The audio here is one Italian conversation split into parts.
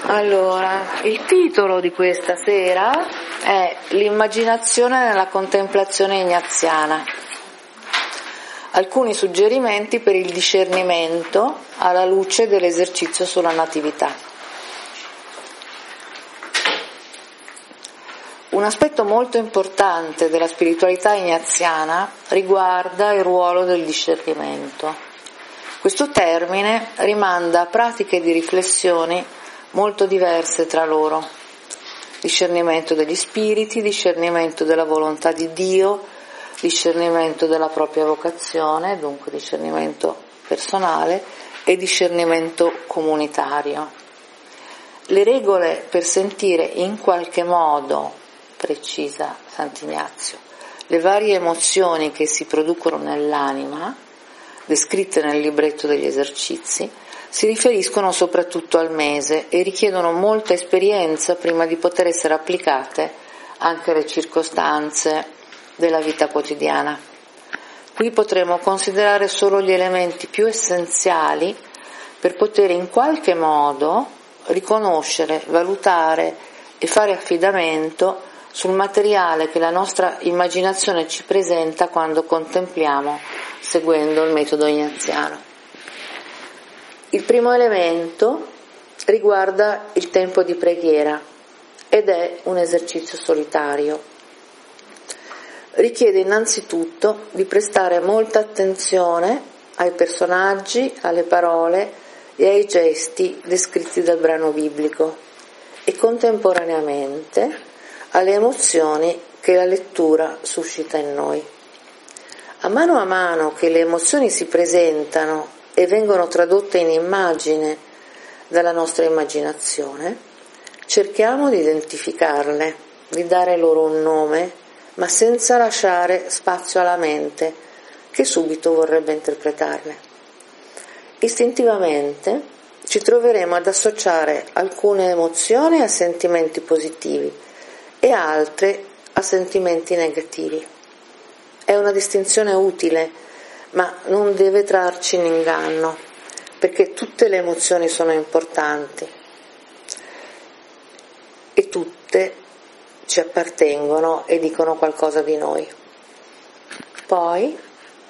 Allora, il titolo di questa sera è L'immaginazione nella contemplazione ignaziana. Alcuni suggerimenti per il discernimento alla luce dell'esercizio sulla natività. Un aspetto molto importante della spiritualità ignaziana riguarda il ruolo del discernimento. Questo termine rimanda a pratiche di riflessioni molto diverse tra loro: discernimento degli spiriti, discernimento della volontà di Dio, discernimento della propria vocazione, dunque discernimento personale, e discernimento comunitario. Le regole per sentire in qualche modo, precisa Sant'Ignazio, le varie emozioni che si producono nell'anima, descritte nel libretto degli esercizi, si riferiscono soprattutto al mese e richiedono molta esperienza prima di poter essere applicate anche alle circostanze della vita quotidiana. Qui potremo considerare solo gli elementi più essenziali per poter in qualche modo riconoscere, valutare e fare affidamento sul materiale che la nostra immaginazione ci presenta quando contempliamo seguendo il metodo ignaziano. Il primo elemento riguarda il tempo di preghiera ed è un esercizio solitario. Richiede innanzitutto di prestare molta attenzione ai personaggi, alle parole e ai gesti descritti dal brano biblico e contemporaneamente alle emozioni che la lettura suscita in noi. A mano che le emozioni si presentano e vengono tradotte in immagine dalla nostra immaginazione, cerchiamo di identificarle, di dare loro un nome, ma senza lasciare spazio alla mente che subito vorrebbe interpretarle. Istintivamente ci troveremo ad associare alcune emozioni a sentimenti positivi e altre a sentimenti negativi. È una distinzione utile, ma non deve trarci in inganno, perché tutte le emozioni sono importanti e tutte ci appartengono e dicono qualcosa di noi. Poi,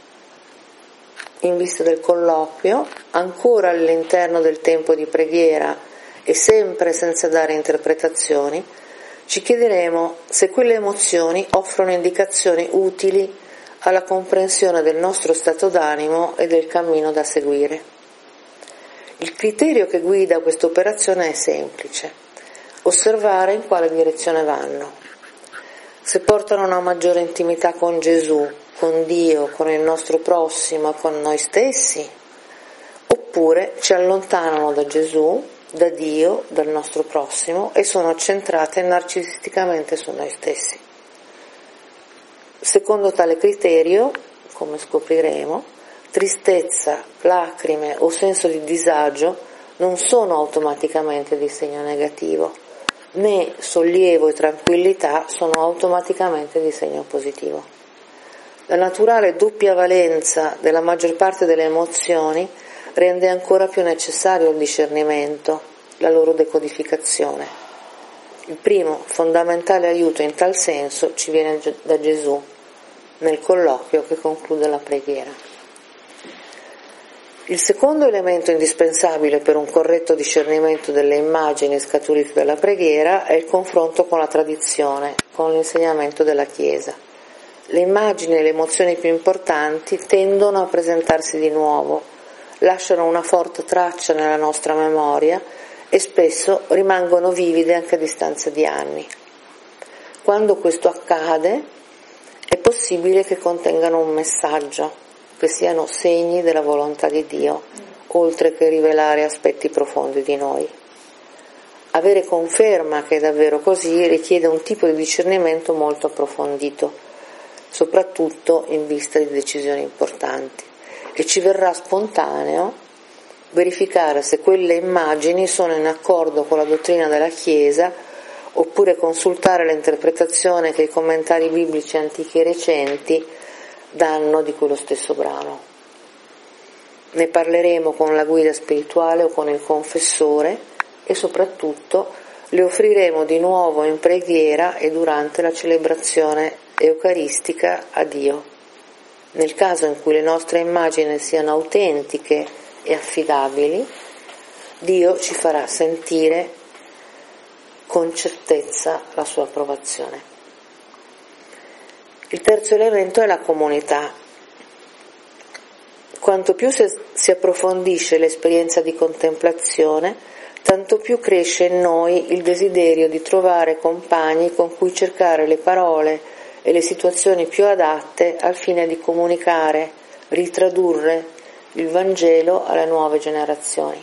in vista del colloquio, ancora all'interno del tempo di preghiera e sempre senza dare interpretazioni, ci chiederemo se quelle emozioni offrono indicazioni utili alla comprensione del nostro stato d'animo e del cammino da seguire. Il criterio che guida questa operazione è semplice: osservare in quale direzione vanno. Se portano una maggiore intimità con Gesù, con Dio, con il nostro prossimo, con noi stessi, oppure ci allontanano da Gesù, da Dio, dal nostro prossimo e sono centrate narcisisticamente su noi stessi. Secondo tale criterio, come scopriremo, tristezza, lacrime o senso di disagio non sono automaticamente di segno negativo, né sollievo e tranquillità sono automaticamente di segno positivo. La naturale doppia valenza della maggior parte delle emozioni rende ancora più necessario il discernimento, la loro decodificazione. Il primo fondamentale aiuto in tal senso ci viene da Gesù nel colloquio che conclude la preghiera. Il secondo elemento indispensabile per un corretto discernimento delle immagini scaturite dalla preghiera è il confronto con la tradizione, con l'insegnamento della Chiesa. Le immagini e le emozioni più importanti tendono a presentarsi di nuovo, lasciano una forte traccia nella nostra memoria e spesso rimangono vivide anche a distanza di anni. Quando questo accade, è possibile che contengano un messaggio, che siano segni della volontà di Dio, oltre che rivelare aspetti profondi di noi. Avere conferma che è davvero così richiede un tipo di discernimento molto approfondito, soprattutto in vista di decisioni importanti, e ci verrà spontaneo verificare se quelle immagini sono in accordo con la dottrina della Chiesa, oppure consultare l'interpretazione che i commentari biblici antichi e recenti danno di quello stesso brano. Ne parleremo con la guida spirituale o con il confessore e soprattutto le offriremo di nuovo in preghiera e durante la celebrazione eucaristica a Dio. Nel caso in cui le nostre immagini siano autentiche e affidabili, Dio ci farà sentire con certezza la sua approvazione. Il terzo elemento è la comunità. Quanto più si approfondisce l'esperienza di contemplazione, tanto più cresce in noi il desiderio di trovare compagni con cui cercare le parole e le situazioni più adatte al fine di comunicare, ritradurre il Vangelo alle nuove generazioni.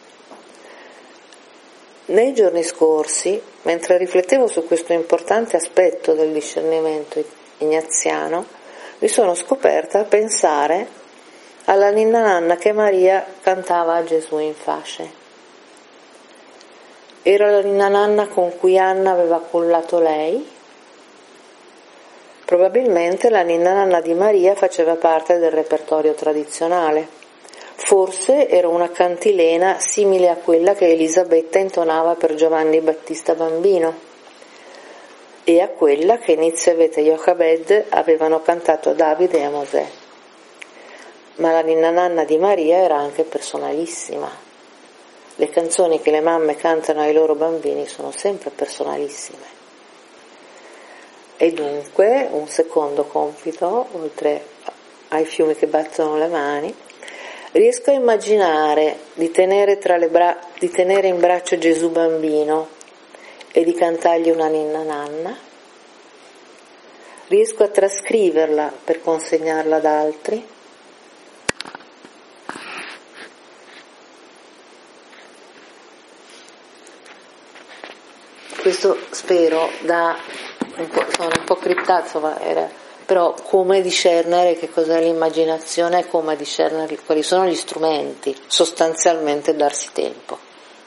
Nei giorni scorsi, mentre riflettevo su questo importante aspetto del discernimento ignaziano, mi sono scoperta a pensare alla ninna nanna che Maria cantava a Gesù in fasce. Era la ninna nanna con cui Anna aveva cullato lei? Probabilmente la ninna nanna di Maria faceva parte del repertorio tradizionale. Forse era una cantilena simile a quella che Elisabetta intonava per Giovanni Battista bambino e a quella che Nitzebet e Jochebed avevano cantato a Davide e a Mosè. Ma la ninna nanna di Maria era anche personalissima. Le canzoni che le mamme cantano ai loro bambini sono sempre personalissime. E dunque un secondo compito, oltre ai fiumi che battono le mani, riesco a immaginare di tenere in braccio Gesù bambino e di cantargli una ninna nanna. Riesco a trascriverla per consegnarla ad altri. Questo spero sono un po' criptato, però come discernere che cos'è l'immaginazione e come discernere quali sono gli strumenti, sostanzialmente darsi tempo.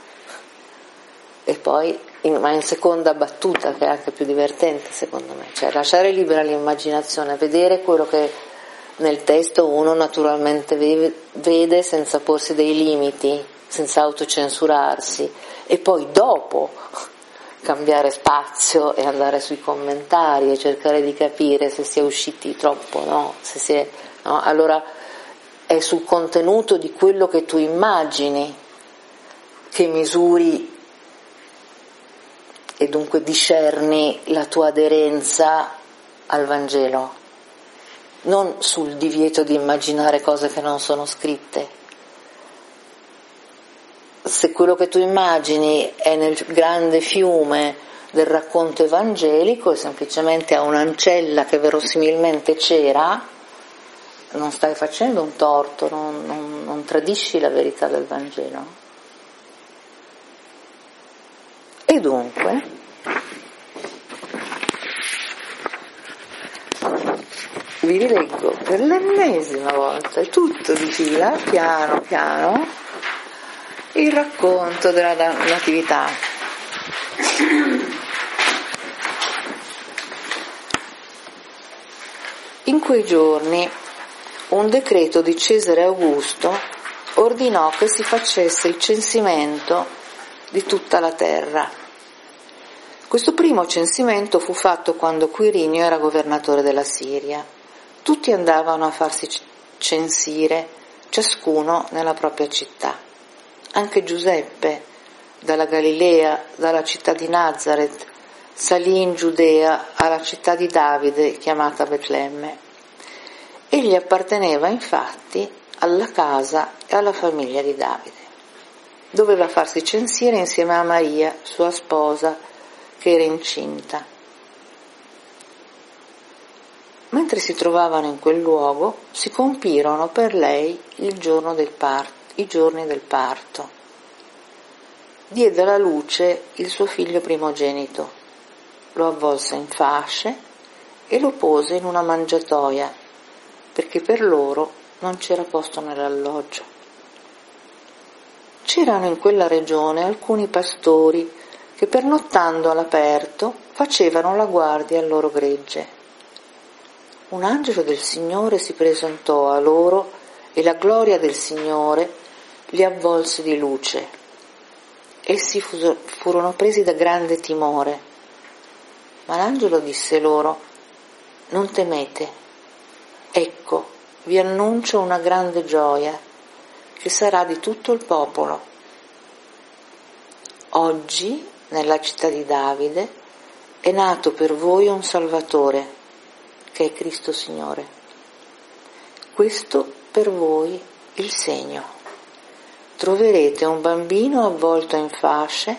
E poi, ma in seconda battuta, che è anche più divertente secondo me, cioè lasciare libera l'immaginazione, vedere quello che nel testo uno naturalmente vede senza porsi dei limiti, senza autocensurarsi, e poi dopo cambiare spazio e andare sui commentari e cercare di capire se si è usciti troppo, no? No? Allora è sul contenuto di quello che tu immagini che misuri e dunque discerni la tua aderenza al Vangelo, non sul divieto di immaginare cose che non sono scritte. Se quello che tu immagini è nel grande fiume del racconto evangelico e semplicemente a un'ancella che verosimilmente c'era, non stai facendo un torto, non tradisci la verità del Vangelo. E dunque vi rileggo per l'ennesima volta, è tutto di fila, piano piano, il racconto della Natività. In quei giorni un decreto di Cesare Augusto ordinò che si facesse il censimento di tutta la terra. Questo primo censimento fu fatto quando Quirinio era governatore della Siria. Tutti andavano a farsi censire, ciascuno nella propria città. Anche Giuseppe, dalla Galilea, dalla città di Nazareth, salì in Giudea alla città di Davide, chiamata Betlemme. Egli apparteneva infatti alla casa e alla famiglia di Davide. Doveva farsi censire insieme a Maria, sua sposa, che era incinta. Mentre si trovavano in quel luogo, si compirono per lei i giorni del parto. Diede alla luce il suo figlio primogenito, lo avvolse in fasce e lo pose in una mangiatoia, perché per loro non c'era posto nell'alloggio. C'erano in quella regione alcuni pastori che pernottando all'aperto facevano la guardia al loro gregge. Un angelo del Signore si presentò a loro e la gloria del Signore li avvolse di luce Essi furono presi da grande timore, ma l'angelo disse loro: non temete, ecco, vi annuncio una grande gioia che sarà di tutto il popolo. Oggi, nella città di Davide, è nato per voi un Salvatore, che è Cristo Signore. Questo per voi il segno. Troverete un bambino avvolto in fasce